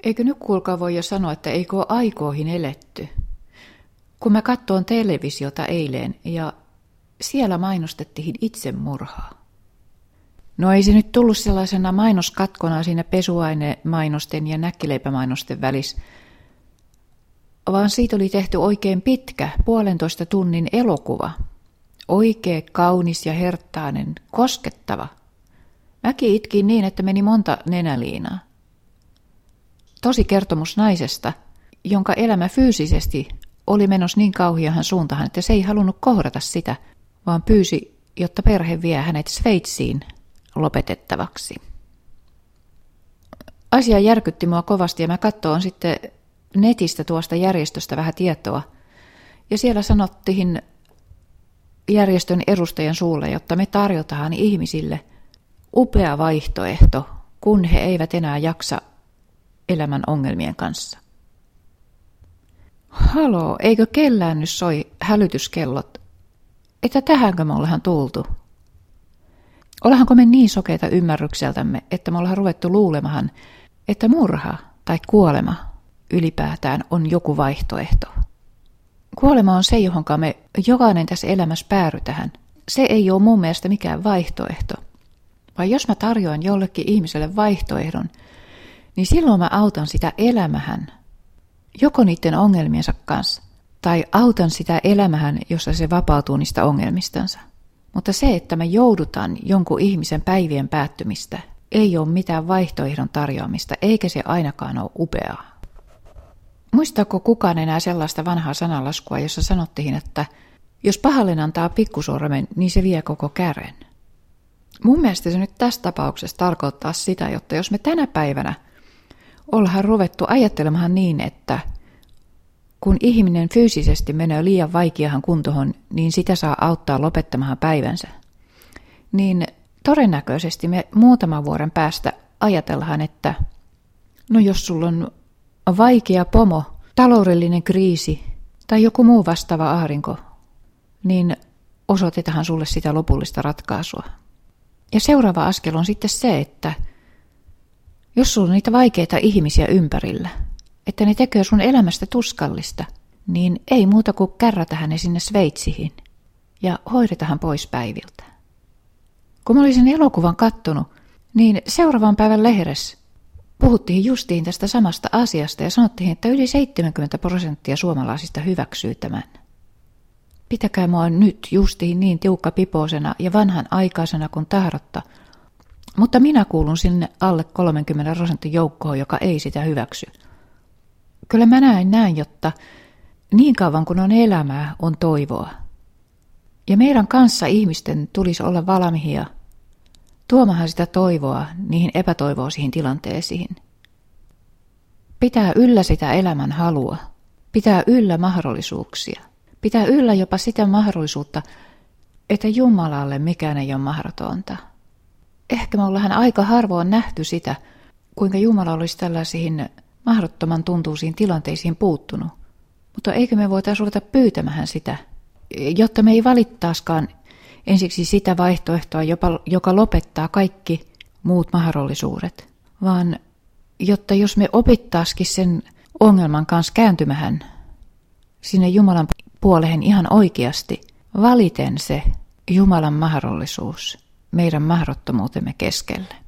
Eikö nyt kuulkaa voi jo sanoa, että eikö ole aikoihin eletty? Kun mä katsoin televisiota eilen ja siellä mainostettiin itsemurhaa. No ei se nyt tullut sellaisena mainoskatkona siinä pesuainemainosten ja näkkileipämainosten välissä, vaan siitä oli tehty oikein pitkä 1,5 tunnin elokuva. Oikein kaunis ja herttainen, koskettava. Mäkin itkin niin, että meni monta nenäliinaa. Tosi kertomus naisesta, jonka elämä fyysisesti oli menossa niin kauheaan suuntaan, että se ei halunnut kohdata sitä, vaan pyysi, jotta perhe vie hänet Sveitsiin lopetettavaksi. Asia järkytti mua kovasti ja mä katsoin sitten netistä tuosta järjestöstä vähän tietoa. Ja siellä sanottiin järjestön edustajan suulle, jotta me tarjotaan ihmisille upea vaihtoehto, kun he eivät enää jaksa elämän ongelmien kanssa. Haloo, eikö kellään nyt soi hälytyskellot, että tähänkö me ollaan tultu? Ollaanko me niin sokeita ymmärrykseltämme, että me ollaan ruvettu luulemahan, että murha tai kuolema ylipäätään on joku vaihtoehto? Kuolema on se, johonka me jokainen tässä elämässä päädytään. Se ei ole mun mielestä mikään vaihtoehto. Vai jos mä tarjoan jollekin ihmiselle vaihtoehdon, niin silloin mä autan sitä elämähän, joko niiden ongelmiensa kanssa, tai autan sitä elämähän, jossa se vapautuu niistä ongelmistansa. Mutta se, että me joudutaan jonkun ihmisen päivien päättymistä, ei ole mitään vaihtoehdon tarjoamista, eikä se ainakaan ole upeaa. Muistaako kukaan enää sellaista vanhaa sananlaskua, jossa sanottiin, että jos pahalle antaa pikkusormen, niin se vie koko kären? Mun mielestä se nyt tässä tapauksessa tarkoittaa sitä, jotta jos me tänä päivänä ollaan ruvettu ajattelemaan niin, että kun ihminen fyysisesti menee liian vaikeahan kuntoon, niin sitä saa auttaa lopettamaan päivänsä, niin todennäköisesti me muutaman vuoden päästä ajatellaan, että no jos sulla on vaikea pomo, taloudellinen kriisi tai joku muu vastaava aarinko, niin osoitetaan sulle sitä lopullista ratkaisua. Ja seuraava askel on sitten se, että jos sulla on niitä vaikeita ihmisiä ympärillä, että ne tekee sun elämästä tuskallista, niin ei muuta kuin kärrätähän ne sinne Sveitsiin ja hoidetahan pois päiviltä. Kun mä olisin elokuvan kattonut, niin seuraavan päivän lehdessä puhuttiin justiin tästä samasta asiasta ja sanottiin, että yli 70% suomalaisista hyväksyy tämän. Pitäkää mua nyt justiin niin tiukkapipoisena ja vanhan aikaisena kuin tahdotta, mutta minä kuulun sinne alle 30% joukkoon, joka ei sitä hyväksy. Kyllä mä näen, jotta niin kauan kun on elämää, on toivoa. Ja meidän kanssa ihmisten tulisi olla valmiita tuomahan sitä toivoa niihin epätoivoisiin tilanteisiin. Pitää yllä sitä elämän halua, pitää yllä mahdollisuuksia, pitää yllä jopa sitä mahdollisuutta, että Jumalalle mikään ei ole mahdotonta. Ehkä me ollaan aika harvoin nähty sitä, kuinka Jumala olisi tällaisiin mahdottoman tuntuisiin tilanteisiin puuttunut. Mutta eikö me voitaisiin ruveta pyytämään sitä, jotta me ei valittaaskaan ensiksi sitä vaihtoehtoa, joka lopettaa kaikki muut mahdollisuudet, vaan jotta jos me opittaisikin sen ongelman kanssa kääntymähän sinne Jumalan puoleen ihan oikeasti, valiten se Jumalan mahdollisuus meidän mahdottomuutemme keskelle.